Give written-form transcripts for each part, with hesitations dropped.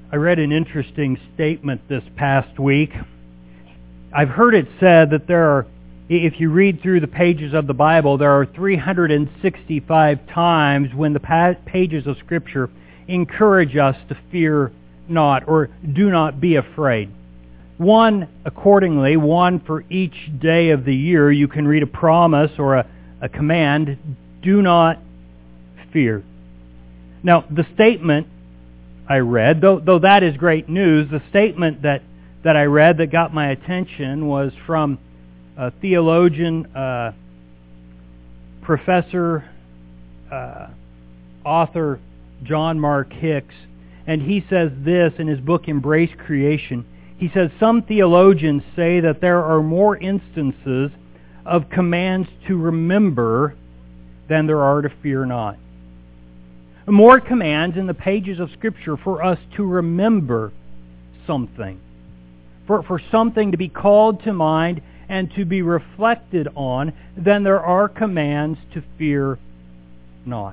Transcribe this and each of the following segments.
I read an interesting statement this past week. I've heard it said that if you read through the pages of the Bible, there are 365 times when the pages of Scripture encourage us to fear not, or do not be afraid. One for each day of the year, you can read a promise or a command, do not fear. Now, the statement I read, though that is great news, the statement that I read that got my attention was from a theologian, professor, author John Mark Hicks, and he says this in his book Embrace Creation. He says, some theologians say that there are more instances of commands to remember than there are to fear not. More commands in the pages of Scripture for us to remember something. For something to be called to mind and to be reflected on than there are commands to fear not.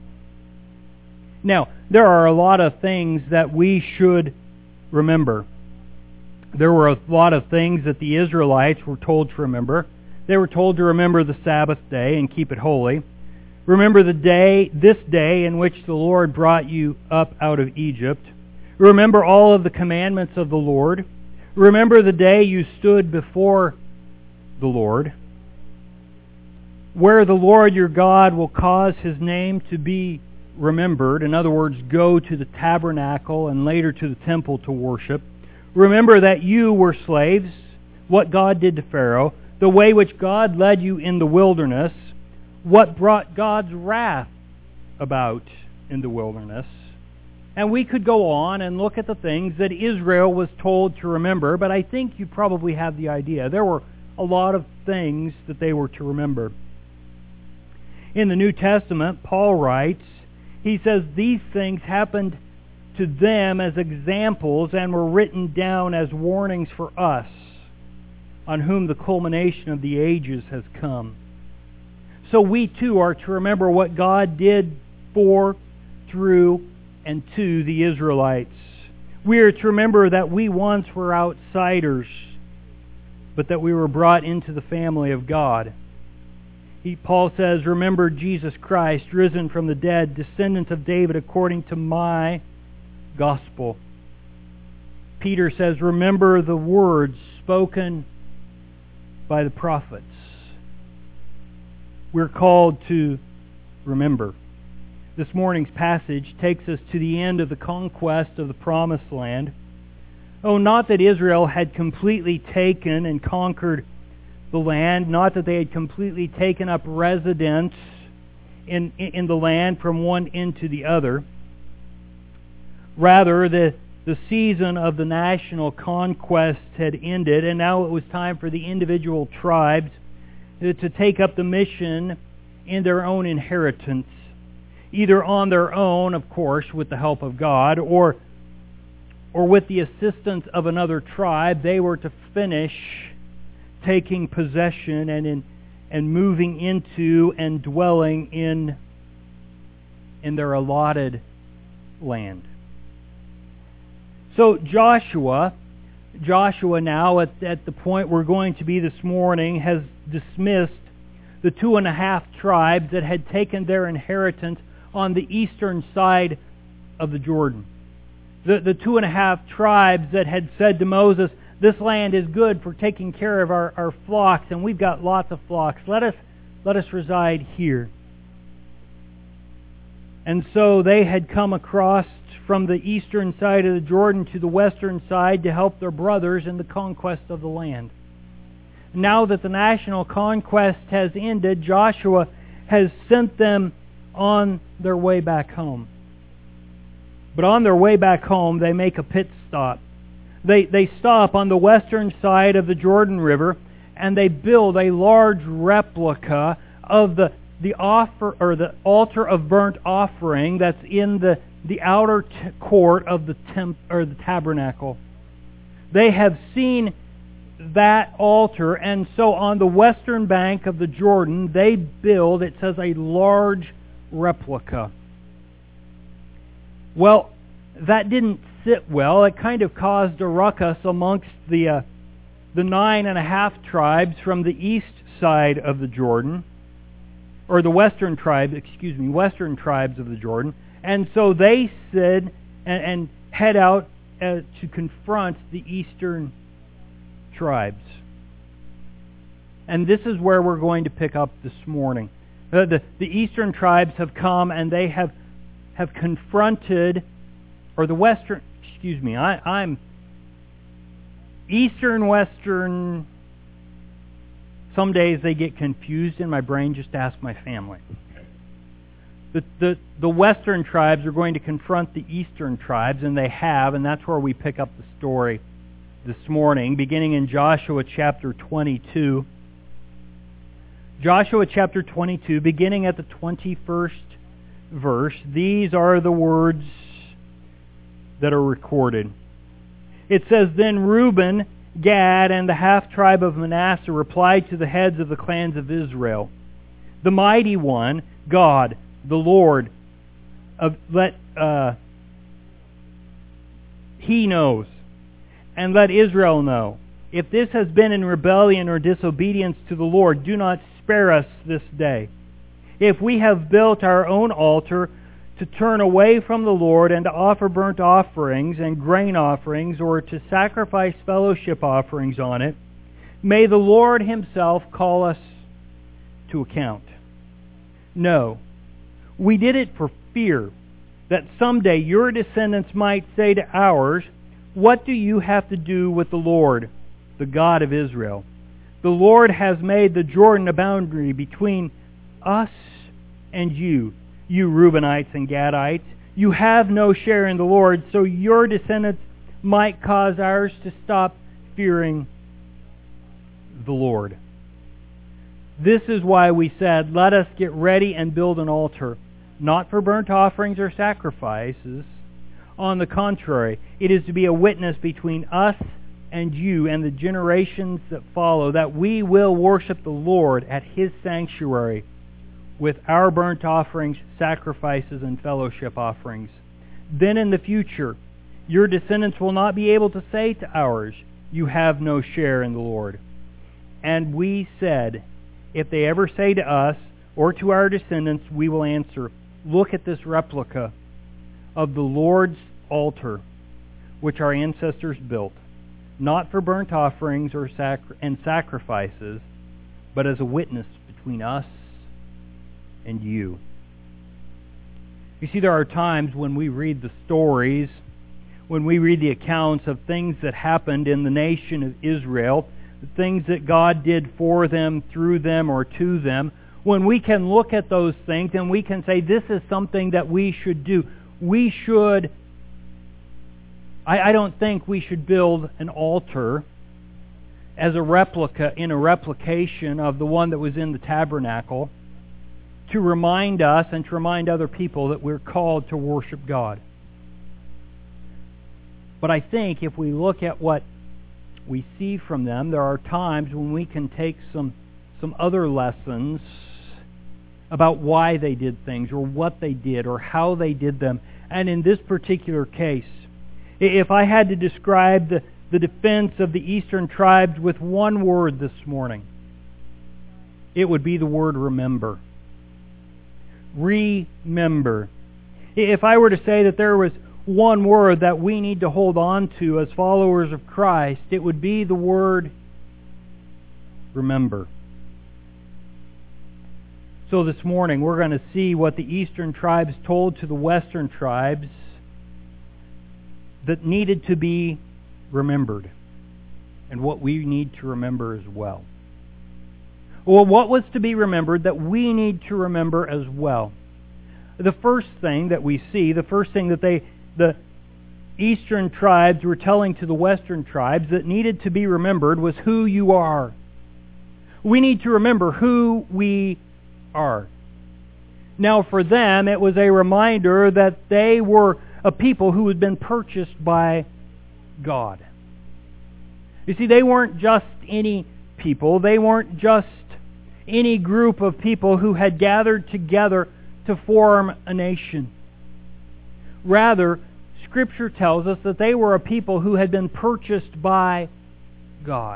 Now, there are a lot of things that we should remember. There were a lot of things that the Israelites were told to remember. They were told to remember the Sabbath day and keep it holy. Remember this day in which the Lord brought you up out of Egypt. Remember all of the commandments of the Lord. Remember the day you stood before the Lord, where the Lord your God will cause His name to be remembered. In other words, go to the tabernacle and later to the temple to worship. Remember that you were slaves, what God did to Pharaoh, the way which God led you in the wilderness, what brought God's wrath about in the wilderness. And we could go on and look at the things that Israel was told to remember, but I think you probably have the idea. There were a lot of things that they were to remember. In the New Testament, Paul writes, he says, these things happened to them as examples and were written down as warnings for us, on whom the culmination of the ages has come. So we too are to remember what God did for, through, and to the Israelites. We are to remember that we once were outsiders, but that we were brought into the family of God. Paul says, remember Jesus Christ, risen from the dead, descendant of David according to my gospel. Peter says, remember the words spoken by the prophets. We're called to remember. This morning's passage takes us to the end of the conquest of the Promised Land. Oh, not that Israel had completely taken and conquered the land, not that they had completely taken up residence in the land from one end to the other. Rather, the season of the national conquest had ended, and now it was time for the individual tribes to take up the mission in their own inheritance, either on their own, of course, with the help of God, or with the assistance of another tribe. They were to finish taking possession and moving into and dwelling in their allotted land. So Joshua now, at the point we're going to be this morning, has dismissed the 2.5 tribes that had taken their inheritance on the eastern side of the Jordan. The 2.5 tribes that had said to Moses, this land is good for taking care of our flocks, and we've got lots of flocks. Let us reside here. And so they had come across from the eastern side of the Jordan to the western side to help their brothers in the conquest of the land. Now that the national conquest has ended, Joshua has sent them on their way back home. But on their way back home, they make a pit stop. They stop on the western side of the Jordan River, and they build a large replica of the altar of burnt offering that's in the outer court of the tabernacle. They have seen that altar, and so on the western bank of the Jordan, they build, it says, a large replica. Well, that didn't sit well. It kind of caused a ruckus amongst the 9.5 tribes from the east side of the Jordan, or the western tribes of the Jordan. And so they said and head out to confront the eastern tribes. And this is where we're going to pick up this morning. The eastern tribes have come and they have confronted, or the western, I'm eastern, western. Some days they get confused in my brain. Just ask my family. The western tribes are going to confront the eastern tribes, and they have, and that's where we pick up the story this morning, beginning in Joshua chapter 22. Joshua chapter 22, beginning at the 21st verse. These are the words that are recorded. It says, "Then Reuben, Gad, and the half-tribe of Manasseh replied to the heads of the clans of Israel, 'The mighty one, God, the Lord, He knows, and let Israel know. If this has been in rebellion or disobedience to the Lord, do not spare us this day. If we have built our own altar to turn away from the Lord and to offer burnt offerings and grain offerings, or to sacrifice fellowship offerings on it, may the Lord Himself call us to account. No, we did it for fear that someday your descendants might say to ours, "What do you have to do with the Lord, the God of Israel? The Lord has made the Jordan a boundary between us and you, you Reubenites and Gadites. You have no share in the Lord, so your descendants might cause ours to stop fearing the Lord." This is why we said, "Let us get ready and build an altar, not for burnt offerings or sacrifices. On the contrary, it is to be a witness between us and you and the generations that follow, that we will worship the Lord at His sanctuary with our burnt offerings, sacrifices, and fellowship offerings. Then in the future, your descendants will not be able to say to ours, 'You have no share in the Lord.'" And we said, if they ever say to us or to our descendants, we will answer, "Look at this replica of the Lord's altar, which our ancestors built, not for burnt offerings or sacrifices, but as a witness between us and you." You see, there are times when we read the stories, when we read the accounts of things that happened in the nation of Israel, the things that God did for them, through them, or to them, when we can look at those things and we can say, this is something that we should do. We should, I don't think we should build an altar as a replica, in a replication of the one that was in the tabernacle, to remind us and to remind other people that we're called to worship God. But I think if we look at what we see from them, there are times when we can take some other lessons about why they did things, or what they did, or how they did them. And in this particular case, if I had to describe the defense of the eastern tribes with one word this morning, it would be the word remember. Remember. If I were to say that there was one word that we need to hold on to as followers of Christ, it would be the word remember. So this morning we're going to see what the eastern tribes told to the western tribes that needed to be remembered, and what we need to remember as well. Well, what was to be remembered that we need to remember as well? The first thing that we see, the first thing that the eastern tribes were telling to the western tribes that needed to be remembered was who you are. We need to remember who we are. Now for them, it was a reminder that they were a people who had been purchased by God. You see, they weren't just any people. They weren't just any group of people who had gathered together to form a nation. Rather, Scripture tells us that they were a people who had been purchased by God.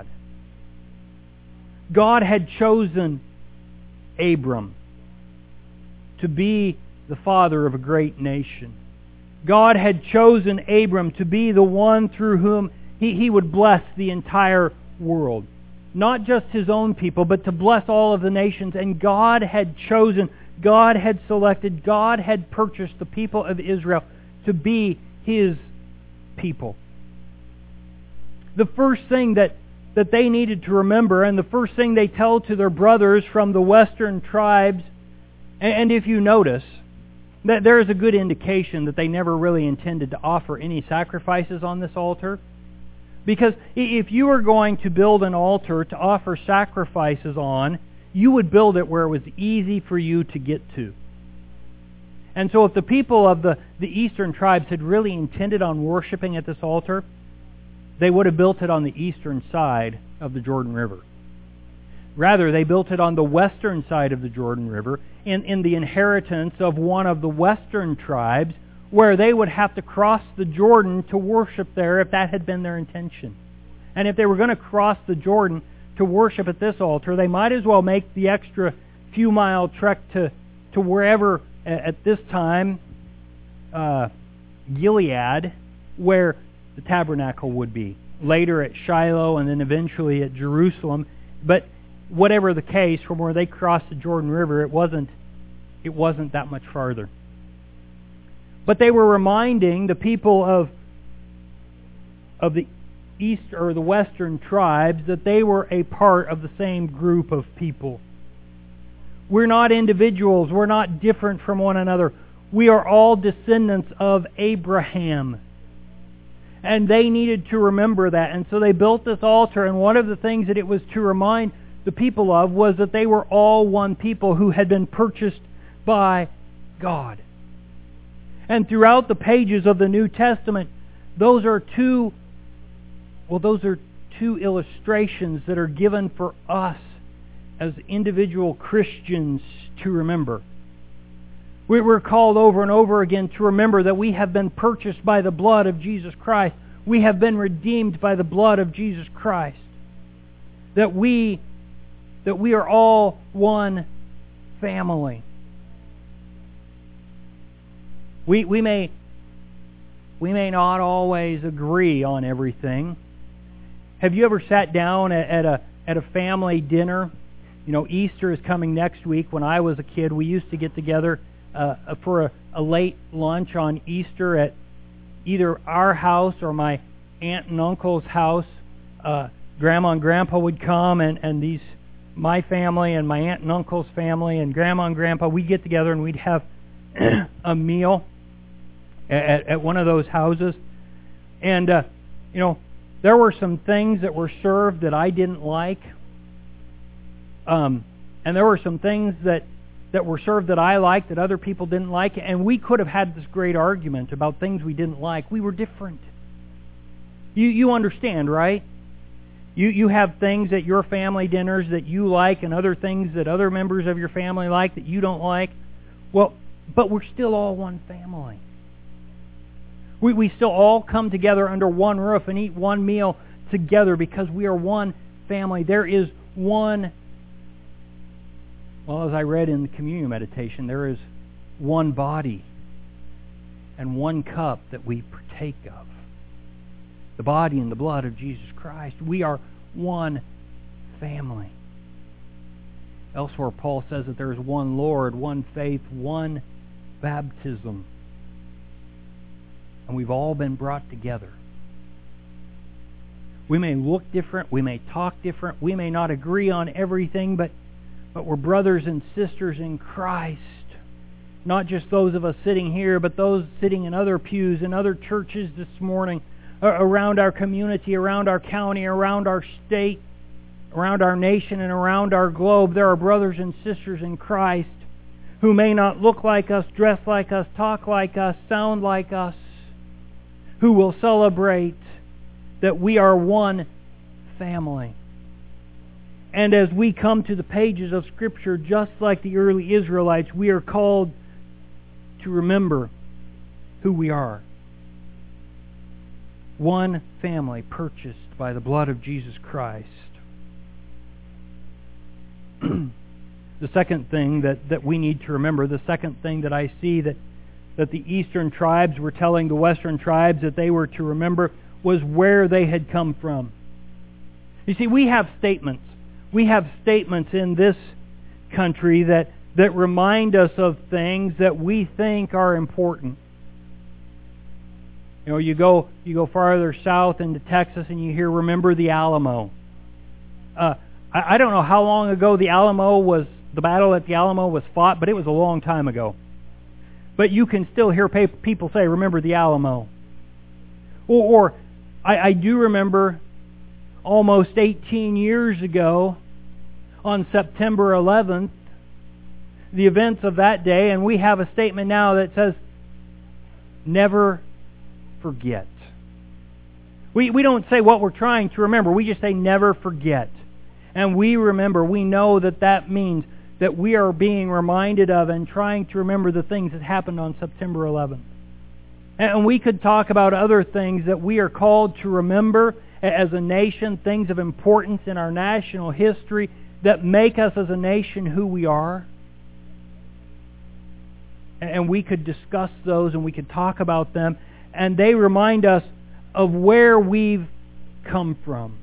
God had chosen Abram to be the father of a great nation. God had chosen Abram to be the one through whom he would bless the entire world. Not just his own people, but to bless all of the nations. And God had chosen, God had selected, God had purchased the people of Israel to be His people. The first thing that they needed to remember, and the first thing they tell to their brothers from the western tribes, and if you notice, that there is a good indication that they never really intended to offer any sacrifices on this altar. Because if you were going to build an altar to offer sacrifices on, you would build it where it was easy for you to get to. And so if the people of the eastern tribes had really intended on worshiping at this altar, they would have built it on the eastern side of the Jordan River. Rather, they built it on the western side of the Jordan River in the inheritance of one of the western tribes, where they would have to cross the Jordan to worship there if that had been their intention. And if they were going to cross the Jordan to worship at this altar, they might as well make the extra few mile trek to wherever at this time, Gilead, where the tabernacle would be. Later at Shiloh and then eventually at Jerusalem. But whatever the case, from where they crossed the Jordan River, it wasn't that much farther. But they were reminding the people of the east or the western tribes that they were a part of the same group of people. We're not individuals. We're not different from one another. We are all descendants of Abraham. And they needed to remember that. And so they built this altar, and one of the things that it was to remind the people of was that they were all one people who had been purchased by God. And throughout the pages of the New Testament, those are two illustrations that are given for us as individual Christians to remember. We're called over and over again to remember that we have been purchased by the blood of Jesus Christ. We have been redeemed by the blood of Jesus Christ. That we are all one family. We may not always agree on everything. Have you ever sat down at a family dinner? You know, Easter is coming next week. When I was a kid, we used to get together for a late lunch on Easter at either our house or my aunt and uncle's house. Grandma and Grandpa would come, and my family and my aunt and uncle's family and Grandma and Grandpa, we'd get together and we'd have a meal at one of those houses. And, there were some things that were served that I didn't like. And there were some things that were served that I liked that other people didn't like. And we could have had this great argument about things we didn't like. We were different. You understand, right? You have things at your family dinners that you like and other things that other members of your family like that you don't like. Well, but we're still all one family. We still all come together under one roof and eat one meal together because we are one family. There is one, well, as I read in the communion meditation, there is one body and one cup that we partake of. The body and the blood of Jesus Christ. We are one family. Elsewhere, Paul says that there is one Lord, one faith, one baptism. And we've all been brought together. We may look different, we may talk different, we may not agree on everything, but we're brothers and sisters in Christ. Not just those of us sitting here, but those sitting in other pews, in other churches this morning, around our community, around our county, around our state, around our nation, and around our globe. There are brothers and sisters in Christ who may not look like us, dress like us, talk like us, sound like us, who will celebrate that we are one family. And as we come to the pages of Scripture, just like the early Israelites, we are called to remember who we are. One family purchased by the blood of Jesus Christ. The second thing that we need to remember, the second thing that I see that the eastern tribes were telling the western tribes that they were to remember, was where they had come from. You see, we have statements. We have statements in this country that remind us of things that we think are important. You know, you go farther south into Texas and you hear, remember the Alamo. I don't know how long ago the battle at the Alamo was fought, but it was a long time ago. But you can still hear people say, remember the Alamo. Or I do remember almost 18 years ago, on September 11th, the events of that day, and we have a statement now that says, never forget. We don't say what we're trying to remember. We just say never forget. And we remember, we know that means that we are being reminded of and trying to remember the things that happened on September 11th. And we could talk about other things that we are called to remember as a nation, things of importance in our national history that make us as a nation who we are. And we could discuss those and we could talk about them. And they remind us of where we've come from.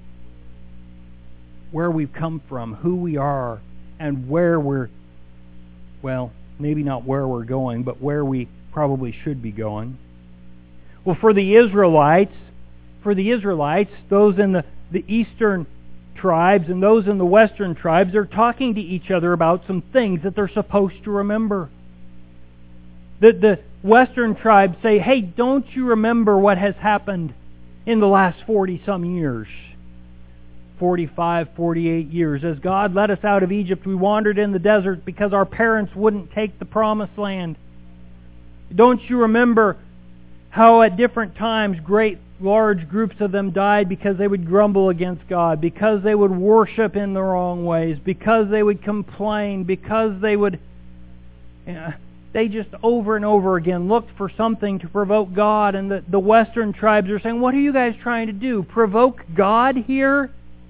Where we've come from, who we are, and where we're, well, maybe not where we're going, but where we probably should be going. Well, for the Israelites, those in the eastern tribes and those in the western tribes, they're talking to each other about some things that they're supposed to remember. The western tribes say, hey, don't you remember what has happened in the last 40-some years? 45, 48 years. As God led us out of Egypt, we wandered in the desert because our parents wouldn't take the promised land. Don't you remember how at different times large groups of them died because they would grumble against God, because they would worship in the wrong ways, because they would complain, because they would... they just over and over again looked for something to provoke God. And the western tribes are saying, what are you guys trying to do? Provoke God here?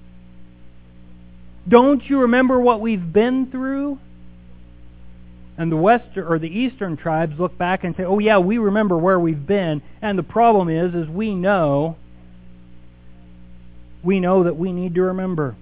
Don't you remember what we've been through? And the eastern tribes look back and say, oh yeah, we remember where we've been. And the problem is we know that we need to remember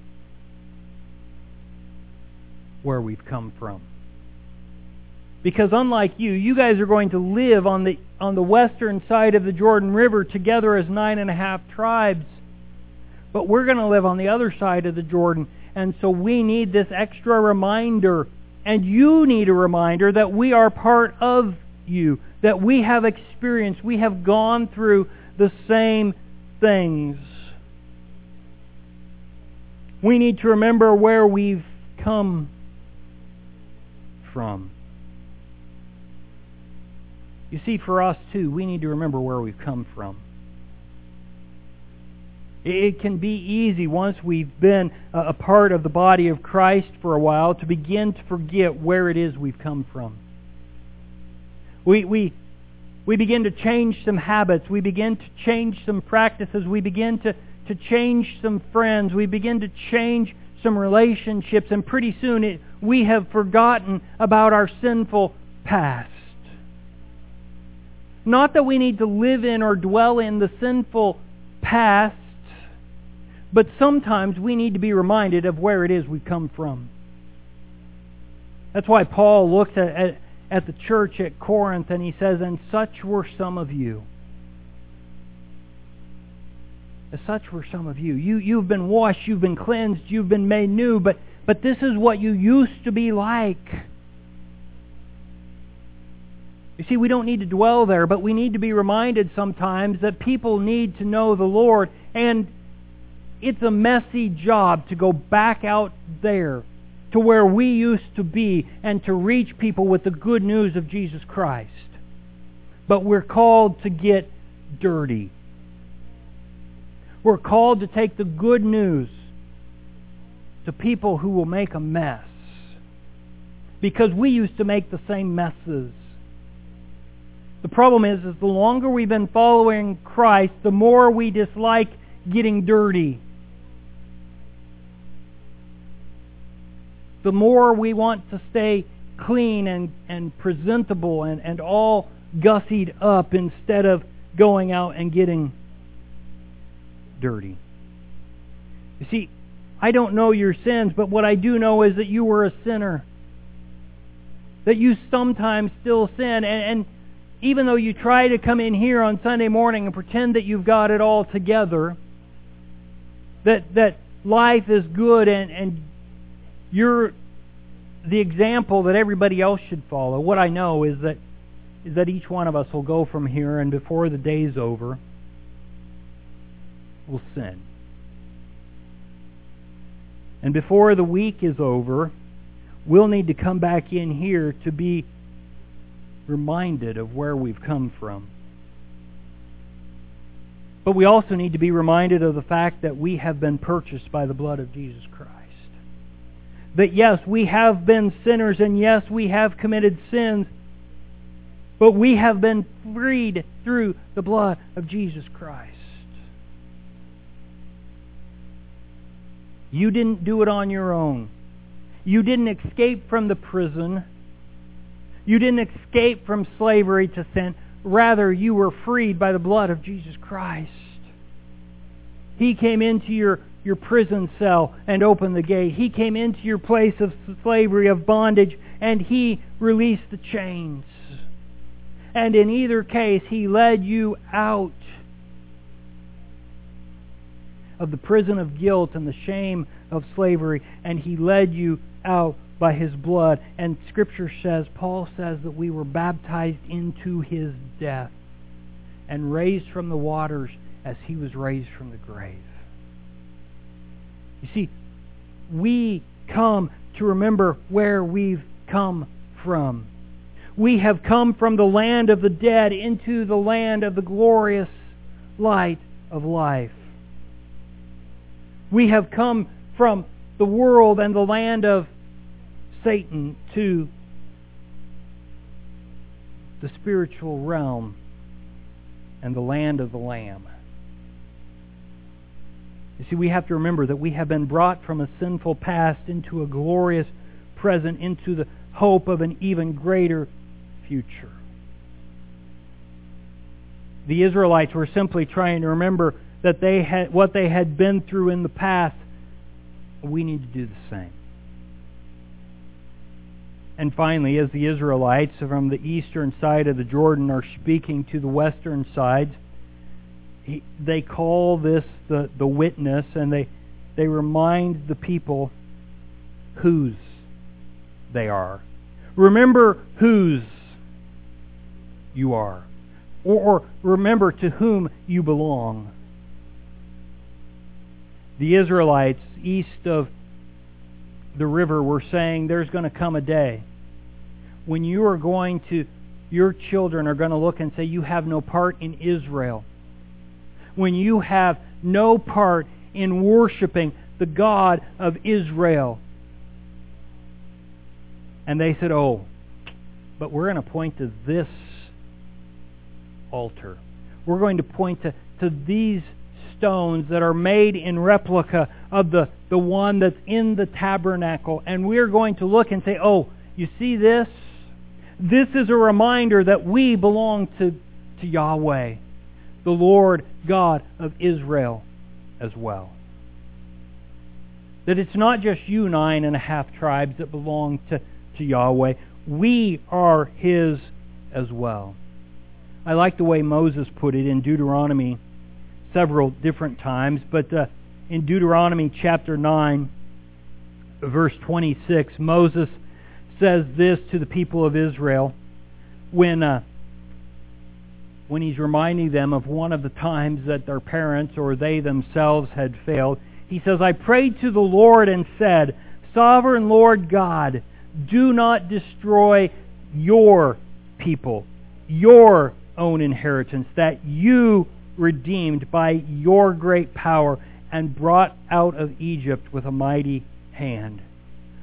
where we've come from. Because unlike you guys are going to live on the western side of the Jordan River together as 9.5 tribes. But we're going to live on the other side of the Jordan. And so we need this extra reminder. And you need a reminder that we are part of you. That we have experienced, we have gone through the same things. We need to remember where we've come from. You see, for us too, we need to remember where we've come from. It can be easy once we've been a part of the body of Christ for a while to begin to forget where it is we've come from. We begin to change some habits. We begin to change some practices. We begin to change some friends. We begin to change some relationships. And pretty soon we have forgotten about our sinful past. Not that we need to live in or dwell in the sinful past, but sometimes we need to be reminded of where it is we've come from. That's why Paul looks at the church at Corinth and he says, and such were some of you. As such were some of you. You've been washed, you've been cleansed, you've been made new, but this is what you used to be like. You see, we don't need to dwell there, but we need to be reminded sometimes that people need to know the Lord. And it's a messy job to go back out there to where we used to be and to reach people with the good news of Jesus Christ. But we're called to get dirty. We're called to take the good news to people who will make a mess. Because we used to make the same messes. The problem is the longer we've been following Christ, the more we dislike getting dirty. The more we want to stay clean and presentable and all gussied up instead of going out and getting dirty. You see, I don't know your sins, but what I do know is that you were a sinner. That you sometimes still sin. And even though you try to come in here on Sunday morning and pretend that you've got it all together, that life is good and you're the example that everybody else should follow, what I know is that each one of us will go from here, and before the day's over, we'll sin. And before the week is over, we'll need to come back in here to be reminded of where we've come from. But we also need to be reminded of the fact that we have been purchased by the blood of Jesus Christ. That yes, we have been sinners, and yes, we have committed sins, but we have been freed through the blood of Jesus Christ. You didn't do it on your own. You didn't escape from the prison. You didn't escape from slavery to sin. Rather, you were freed by the blood of Jesus Christ. He came into your prison cell and opened the gate. He came into your place of slavery, of bondage, and He released the chains. And in either case, He led you out of the prison of guilt and the shame of slavery, and He led you out by His blood. And Scripture says, Paul says, that we were baptized into His death and raised from the waters as He was raised from the grave. You see, we come to remember where we've come from. We have come from the land of the dead into the land of the glorious light of life. We have come from the world and the land of Satan to the spiritual realm and the land of the Lamb. You see, we have to remember that we have been brought from a sinful past into a glorious present, into the hope of an even greater future. The Israelites were simply trying to remember that they had what they had been through in the past. We need to do the same. And finally, as the Israelites from the eastern side of the Jordan are speaking to the western sides, they call this the witness, and they remind the people whose they are. Remember whose you are. Or remember to whom you belong. The Israelites east of the river were saying there's going to come a day when your children are going to look and say you have no part in Israel. When you have no part in worshiping the God of Israel. And they said, oh, but we're going to point to this altar. We're going to point to these stones that are made in replica of the one that's in the tabernacle. And we're going to look and say, oh, you see this? This is a reminder that we belong to Yahweh, the Lord God of Israel as well. That it's not just you 9.5 tribes that belong to Yahweh. We are His as well. I like the way Moses put it in Deuteronomy several different times, but in Deuteronomy chapter 9, verse 26, Moses says this to the people of Israel when he's reminding them of one of the times that their parents or they themselves had failed. He says, I prayed to the Lord and said, Sovereign Lord God, do not destroy your people, your own inheritance, that you redeemed by your great power and brought out of Egypt with a mighty hand.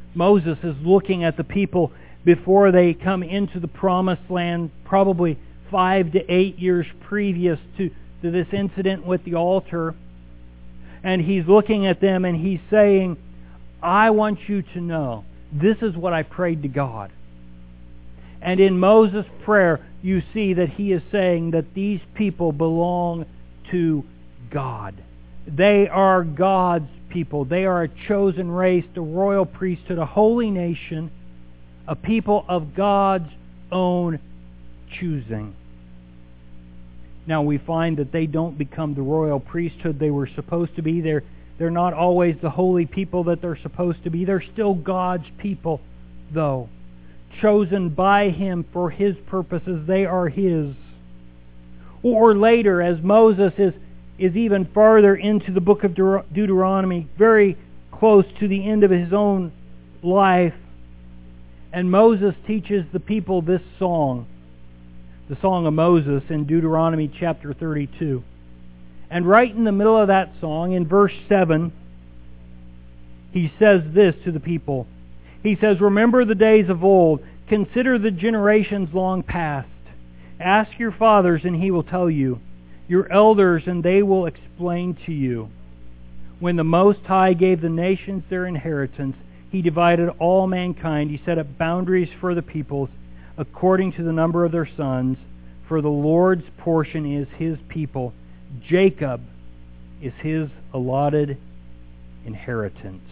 Moses is looking at the people before they come into the promised land, probably 5 to 8 years previous to this incident with the altar. And he's looking at them and he's saying, I want you to know, this is what I prayed to God. And in Moses' prayer, you see that he is saying that these people belong to God. They are God's people. They are a chosen race, a royal priesthood, a holy nation, a people of God's own choosing. Now we find that they don't become the royal priesthood they were supposed to be. They're not always the holy people that they're supposed to be. They're still God's people, though. Chosen by Him for His purposes. They are His. Or later, as Moses is even farther into the book of Deuteronomy, very close to the end of his own life, and Moses teaches the people this song, the Song of Moses in Deuteronomy chapter 32. And right in the middle of that song, in verse 7, he says this to the people. He says, remember the days of old. Consider the generations long past. Ask your fathers, and he will tell you. Your elders, and they will explain to you. When the Most High gave the nations their inheritance, He divided all mankind. He set up boundaries for the peoples according to the number of their sons. For the Lord's portion is His people. Jacob is His allotted inheritance.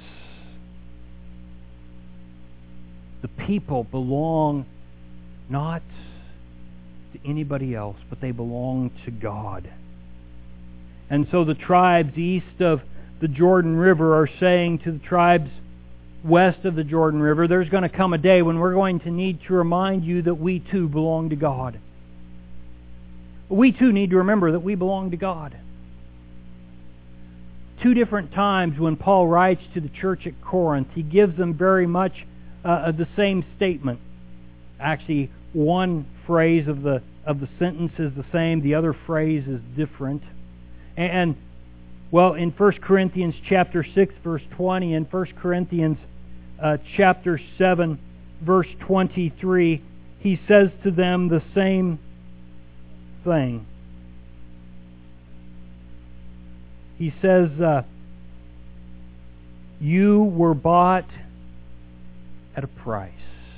The people belong not to anybody else, but they belong to God. And so the tribes east of the Jordan River are saying to the tribes west of the Jordan River, there's going to come a day when we're going to need to remind you that we too belong to God. We too need to remember that we belong to God. Two different times when Paul writes to the church at Corinth, he gives them very much the same statement. Actually, one phrase of the sentence is the same, the other phrase is different. And well, in 1 Corinthians chapter 6, verse 20, and 1 Corinthians chapter 7, verse 23, he says to them the same thing. He says, you were bought at a price.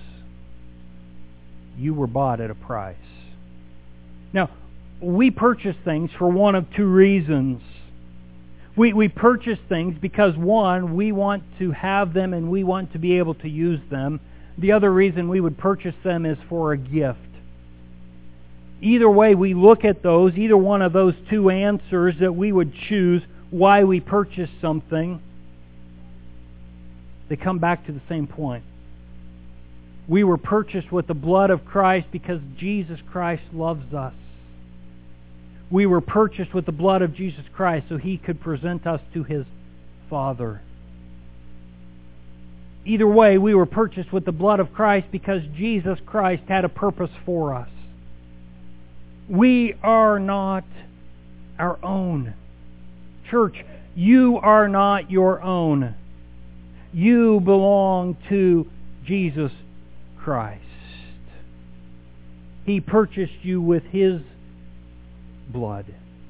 You were bought at a price. Now, we purchase things for one of two reasons. We purchase things because, one, we want to have them and we want to be able to use them. The other reason we would purchase them is for a gift. Either way we look at those, either one of those two answers that we would choose why we purchase something, they come back to the same point. We were purchased with the blood of Christ because Jesus Christ loves us. We were purchased with the blood of Jesus Christ so He could present us to His Father. Either way, we were purchased with the blood of Christ because Jesus Christ had a purpose for us. We are not our own. Church, you are not your own. You belong to Jesus Christ. He purchased you with His blood.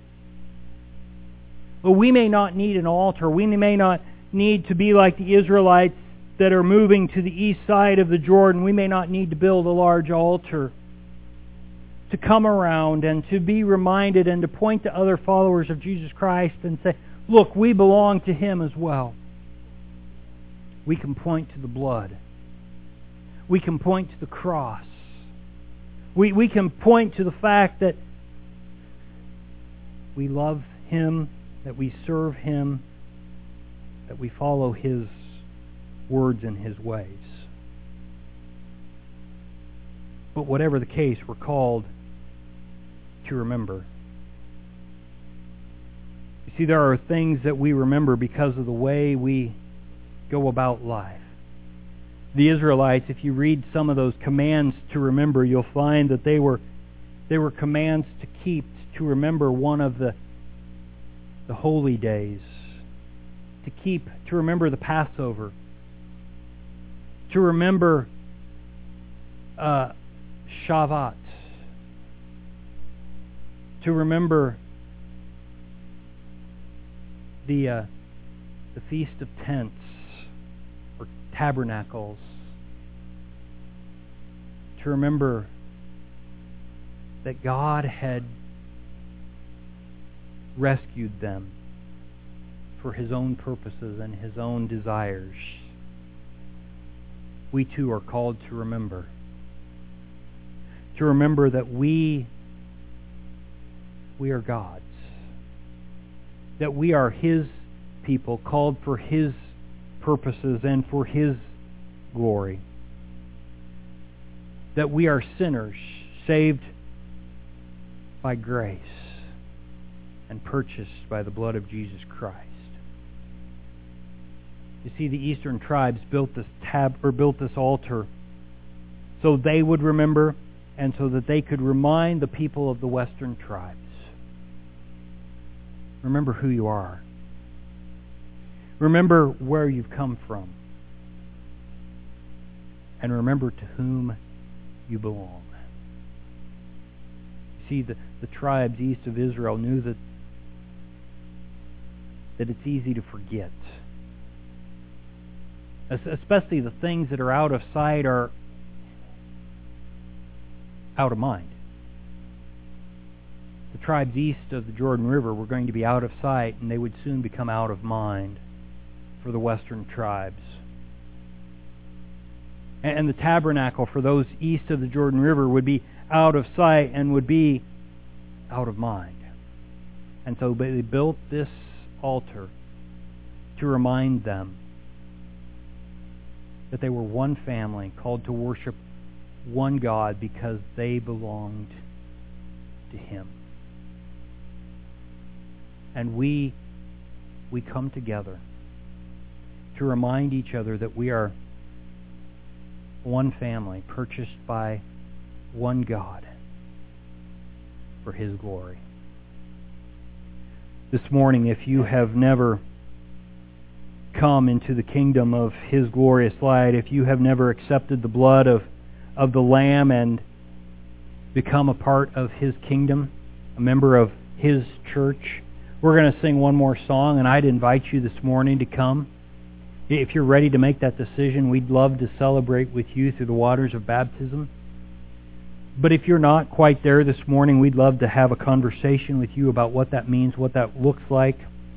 But we may not need an altar. We may not need to be like the Israelites that are moving to the east side of the Jordan. We may not need to build a large altar to come around and to be reminded and to point to other followers of Jesus Christ and say, look, we belong to Him as well. We can point to the blood. We can point to the cross. We can point to the fact that we love Him, that we serve Him, that we follow His words and His ways. But whatever the case, we're called to remember. You see, there are things that we remember because of the way we go about life. The Israelites, if you read some of those commands to remember, you'll find that they were commands to keep, to remember one of the holy days, to remember the Passover, to remember Shavuot, to remember the Feast of Tents or Tabernacles, to remember that God had rescued them for His own purposes and His own desires. We too are called to remember. To remember that we are God's. That we are His people, called for His purposes and for His glory. That we are sinners, saved by grace and purchased by the blood of Jesus Christ. You see, the eastern tribes built this altar so they would remember and so that they could remind the people of the western tribes. Remember who you are. Remember where you've come from. And remember to whom you belong. See, the tribes east of Israel knew that it's easy to forget. Especially the things that are out of sight are out of mind. The tribes east of the Jordan River were going to be out of sight, and they would soon become out of mind for the western tribes. And the tabernacle for those east of the Jordan River would be out of sight and would be out of mind. And so they built this altar to remind them that they were one family called to worship one God because they belonged to Him. And we come together to remind each other that we are one family purchased by one God for His glory. This morning, if you have never come into the kingdom of His glorious light, if you have never accepted the blood of the Lamb and become a part of His kingdom, a member of His church, we're going to sing one more song, and I'd invite you this morning to come. If you're ready to make that decision, we'd love to celebrate with you through the waters of baptism. But if you're not quite there this morning, we'd love to have a conversation with you about what that means, what that looks like.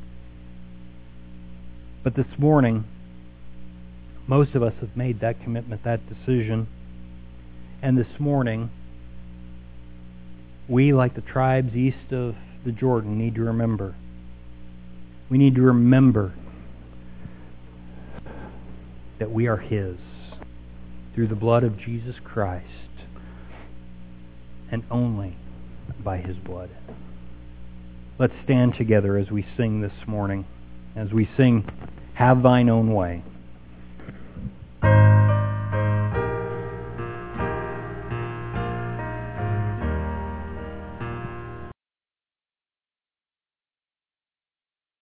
But this morning, most of us have made that commitment, that decision. And this morning, we, like the tribes east of the Jordan, need to remember. We need to remember that we are His through the blood of Jesus Christ and only by His blood. Let's stand together as we sing this morning, as we sing, "Have Thine Own Way."